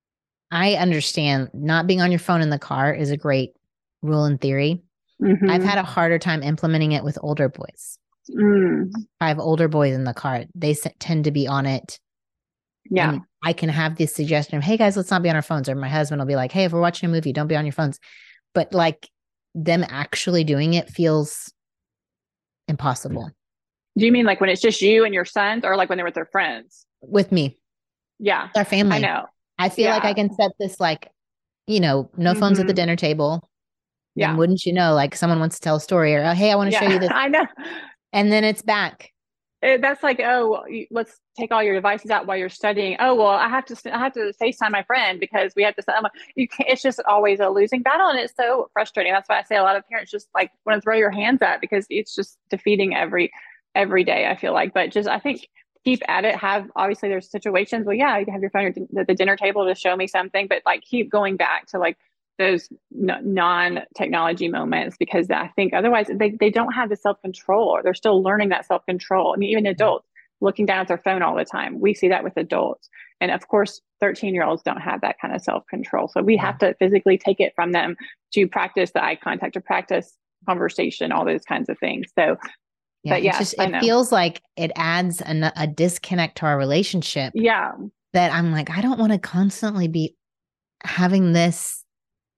I understand not being on your phone in the car is a great rule in theory. Mm-hmm. I've had a harder time implementing it with older boys. Mm. I have older boys in the car. They tend to be on it. Yeah. And I can have this suggestion of, hey guys, let's not be on our phones. Or my husband will be like, hey, if we're watching a movie, don't be on your phones. But like them actually doing it feels impossible. Do you mean like when it's just you and your sons, or like when they're with their friends? With me. Yeah. Our family. I know. I feel yeah. like I can set this like, you know, no mm-hmm. phones at the dinner table. Yeah. And wouldn't you know, like someone wants to tell a story or, oh, hey, I want to yeah. show you this. I know. And then it's back. It, that's like, oh, let's take all your devices out while you're studying. Oh, well, I have to, I have to FaceTime my friend because we have to. I'm like, you can't, it's just always a losing battle, and it's so frustrating. That's why I say a lot of parents just like want to throw your hands up because it's just defeating every every day. I feel like, but just I think keep at it. Have obviously there's situations. Well, yeah, you can have your phone at the dinner table to show me something, but like keep going back to like those non-technology moments, because I think otherwise they, they don't have the self-control, or they're still learning that self-control. I mean, even adults looking down at their phone all the time. We see that with adults. And of course, thirteen year olds don't have that kind of self-control. So we yeah. have to physically take it from them to practice the eye contact, to practice conversation, all those kinds of things. So, yeah, but yeah, just, it feels like it adds a, a disconnect to our relationship. Yeah. That I'm like, I don't want to constantly be having this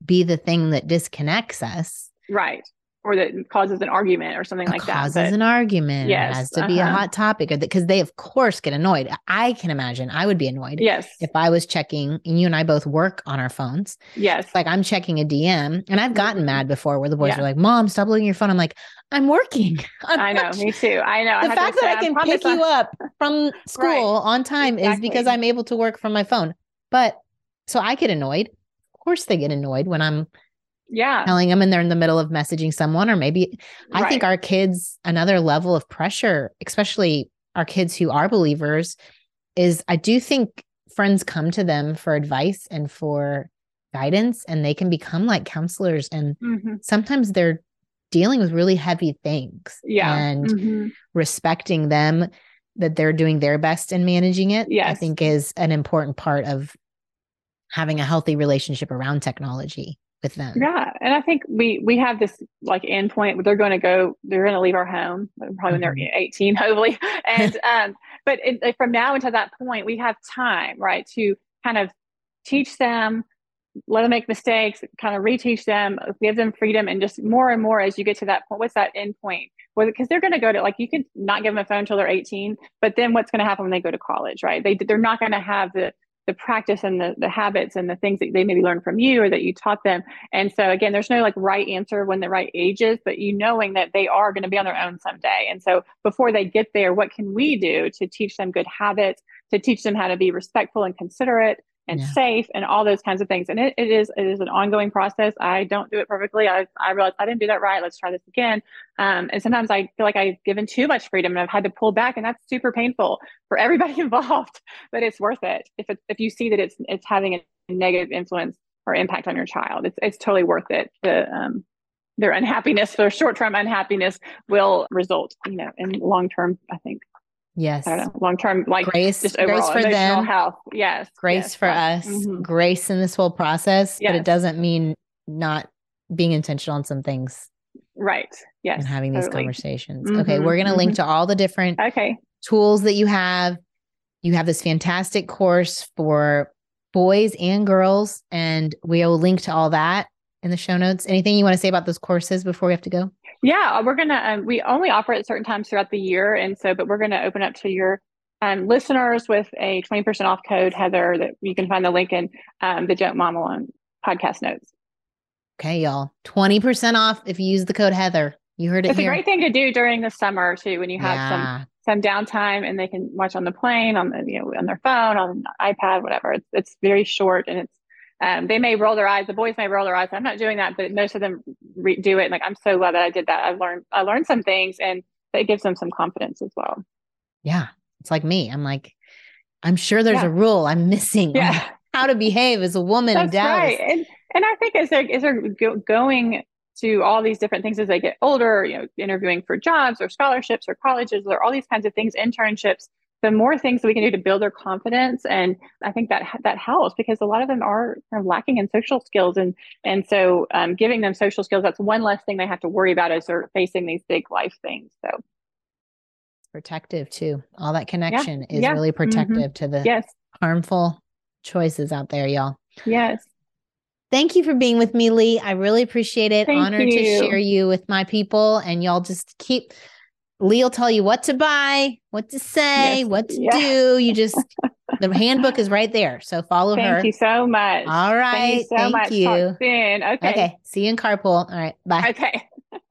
be the thing that disconnects us. Right. Or that causes an argument or something It like that. Causes But an argument. yes, it has to uh-huh. be a hot topic, because they, of course, get annoyed. I can imagine I would be annoyed. Yes. If I was checking, and you and I both work on our phones. Yes. Like I'm checking a D M, and I've gotten mm-hmm. mad before where the boys yeah. are like, "Mom, stop looking at your phone." I'm like, "I'm working." I'm I know. Me too. I know. The I fact say, that I can I pick I- you up from school right. on time exactly. is because I'm able to work from my phone. But so I get annoyed. Of course, they get annoyed when I'm yeah telling them and they're in the middle of messaging someone, or maybe I right. think our kids, another level of pressure, especially our kids who are believers, is I do think friends come to them for advice and for guidance, and they can become like counselors. And mm-hmm. sometimes they're dealing with really heavy things yeah. and mm-hmm. respecting them, that they're doing their best in managing it. Yes. I think is an important part of having a healthy relationship around technology with them. Yeah. And I think we, we have this like endpoint where they're going to go, they're going to leave our home probably mm-hmm. when they're eighteen, hopefully. And, um, but it, from now until that point, we have time, right, to kind of teach them, let them make mistakes, kind of reteach them, give them freedom, and just more and more as you get to that point. What's that end point? Well, because they're going to go to, like, you can not give them a phone until they're eighteen, but then what's going to happen when they go to college, right? They, they're not going to have the the practice and the, the habits and the things that they maybe learned from you or that you taught them. And so again, there's no like right answer when the right age is, but you knowing that they are going to be on their own someday. And so before they get there, what can we do to teach them good habits, to teach them how to be respectful and considerate and yeah. safe and all those kinds of things. And it, it is it is an ongoing process. I don't do it perfectly. I, I realize I didn't do that right. Let's try this again. Um, and sometimes I feel like I've given too much freedom and I've had to pull back, and that's super painful for everybody involved, but it's worth it. If it, if you see that it's it's having a negative influence or impact on your child, it's it's totally worth it. The, um, their unhappiness, their short-term unhappiness will result, you know, in long-term, I think. Yes. I don't know, long-term, like grace, just overall grace for emotional them. health. Yes. Grace yes, for yes. us, mm-hmm. grace in this whole process, yes. but it doesn't mean not being intentional on some things. Right. Yes. And having totally. these conversations. Mm-hmm. Okay. We're going to mm-hmm. link to all the different okay. tools that you have. You have this fantastic course for boys and girls, and we'll link to all that in the show notes. Anything you want to say about those courses before we have to go? Yeah, we're going to, um, we only offer it at certain times throughout the year. And so, but we're going to open up to your um, listeners with a twenty percent off code, Heather, that you can find the link in um, the Don't Mom Alone podcast notes. Okay, y'all. twenty percent off if you use the code Heather. You heard it It's here. a great thing to do during the summer too, when you have yeah. some some downtime and they can watch on the plane, on the, you know, on their phone, on an iPad, whatever. It's it's very short, and it's um, they may roll their eyes. The boys may roll their eyes. I'm not doing that, but most of them re- do it. And like, I'm so glad that I did that. I learned I learned some things, and it gives them some confidence as well. Yeah, it's like me. I'm like, I'm sure there's yeah. a rule I'm missing. Yeah. How to behave as a woman That's in Dallas. Right. And and I think as they're as they're go- going to all these different things as they get older, you know, interviewing for jobs or scholarships or colleges or all these kinds of things, internships, the more things that we can do to build their confidence. And I think that that helps, because a lot of them are kind of lacking in social skills. And and so um, giving them social skills, that's one less thing they have to worry about as they're facing these big life things. So protective too. All that connection yeah. is yeah. really protective mm-hmm. to the yes. harmful choices out there, y'all. Yes. Thank you for being with me, Lee. I really appreciate it. Thank Honored you. to share you with my people, and y'all just keep, Lee will tell you what to buy, what to say, yes. what to yeah. do. You just, the handbook is right there. So follow Thank her. Thank you so much. All right. Thank you so Thank much. you. Talk soon. Okay. Okay. See you in carpool. All right. Bye. Okay.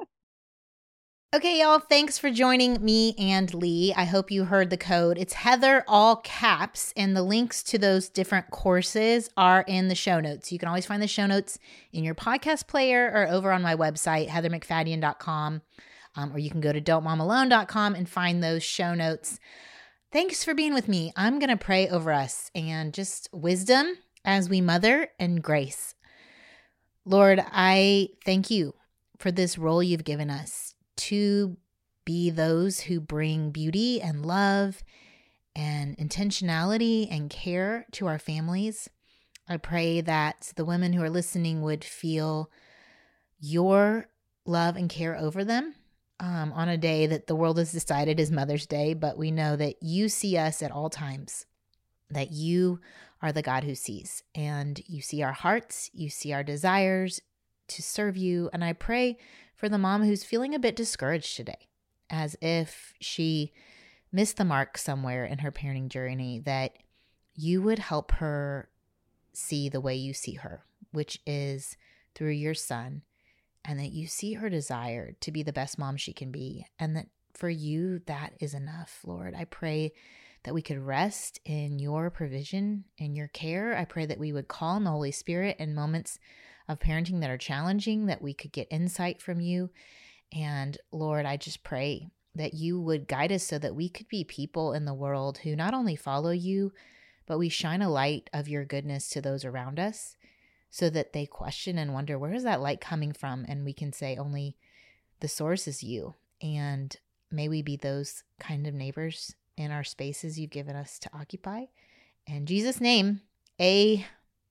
Okay, y'all, thanks for joining me and Lee. I hope you heard the code. It's Heather, all caps, and the links to those different courses are in the show notes. You can always find the show notes in your podcast player or over on my website, heather mcfadden dot com, um, or you can go to don't mom alone dot com and find those show notes. Thanks for being with me. I'm going to pray over us and just wisdom as we mother and grace. Lord, I thank you for this role you've given us to be those who bring beauty and love and intentionality and care to our families. I pray that the women who are listening would feel your love and care over them um, on a day that the world has decided is Mother's Day, but we know that you see us at all times, that you are the God who sees. And you see our hearts, you see our desires to serve you. And I pray for the mom who's feeling a bit discouraged today, as if she missed the mark somewhere in her parenting journey, that you would help her see the way you see her, which is through your son, and that you see her desire to be the best mom she can be, and that for you, that is enough, Lord. I pray that we could rest in your provision and your care. I pray that we would call on the Holy Spirit in moments of parenting that are challenging, that we could get insight from you. And Lord, I just pray that you would guide us so that we could be people in the world who not only follow you, but we shine a light of your goodness to those around us, so that they question and wonder, where is that light coming from? And we can say, only the source is you. And may we be those kind of neighbors in our spaces you've given us to occupy. In Jesus' name, amen.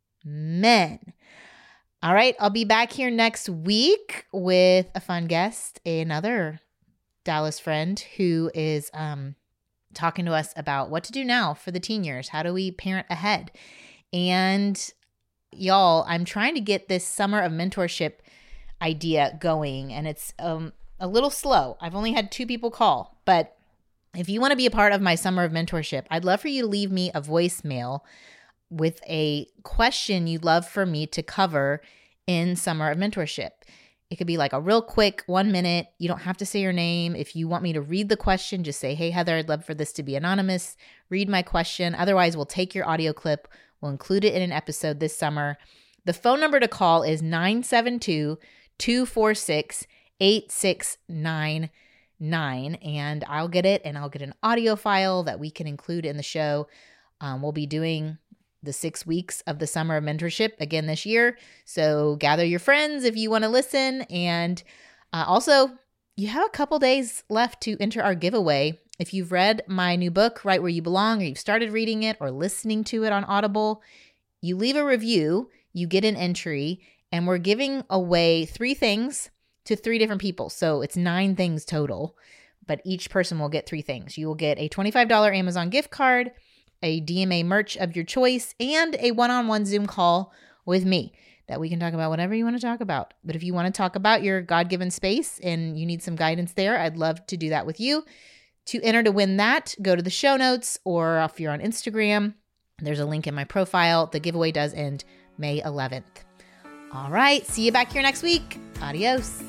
All right, I'll be back here next week with a fun guest, another Dallas friend who is um, talking to us about what to do now for the teen years. How do we parent ahead? And y'all, I'm trying to get this summer of mentorship idea going, and it's um, a little slow. I've only had two people call, but if you want to be a part of my summer of mentorship, I'd love for you to leave me a voicemail with a question you'd love for me to cover in summer of mentorship. It could be like a real quick one minute. You don't have to say your name. If you want me to read the question, just say, hey, Heather, I'd love for this to be anonymous. Read my question. Otherwise, we'll take your audio clip. We'll include it in an episode this summer. The phone number to call is nine seven two, two four six, eight six nine nine. And I'll get it, and I'll get an audio file that we can include in the show. Um, we'll be doing the six weeks of the summer of mentorship again this year. So gather your friends if you want to listen. And uh, also, you have a couple days left to enter our giveaway. If you've read my new book, Right Where You Belong, or you've started reading it or listening to it on Audible, you leave a review, you get an entry, and we're giving away three things to three different people. So it's nine things total, but each person will get three things. You will get a twenty-five dollars Amazon gift card, a D M A merch of your choice, and a one-on-one Zoom call with me that we can talk about whatever you want to talk about. But if you want to talk about your God-given space and you need some guidance there, I'd love to do that with you. To enter to win that, go to the show notes, or if you're on Instagram, there's a link in my profile. The giveaway does end May eleventh. All right, see you back here next week. Adios.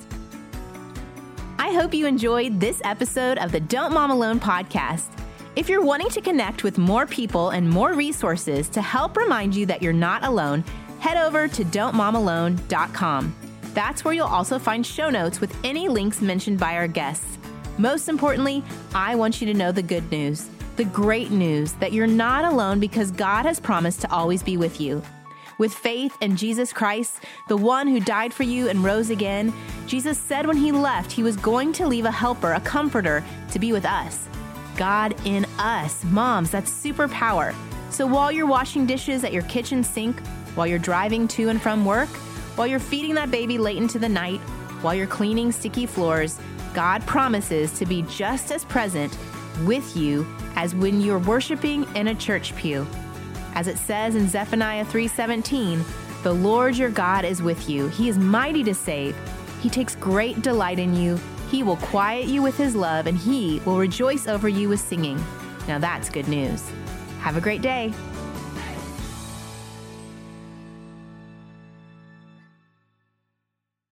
I hope you enjoyed this episode of the Don't Mom Alone podcast. If you're wanting to connect with more people and more resources to help remind you that you're not alone, head over to don't mom alone dot com. That's where you'll also find show notes with any links mentioned by our guests. Most importantly, I want you to know the good news, the great news that you're not alone because God has promised to always be with you. With faith in Jesus Christ, the one who died for you and rose again, Jesus said when he left, he was going to leave a helper, a comforter, to be with us. God in us. Moms, that's superpower. So while you're washing dishes at your kitchen sink, while you're driving to and from work, while you're feeding that baby late into the night, while you're cleaning sticky floors, God promises to be just as present with you as when you're worshiping in a church pew. As it says in Zephaniah three seventeen, the Lord your God is with you. He is mighty to save. He takes great delight in you. He will quiet you with his love, and he will rejoice over you with singing. Now that's good news. Have a great day.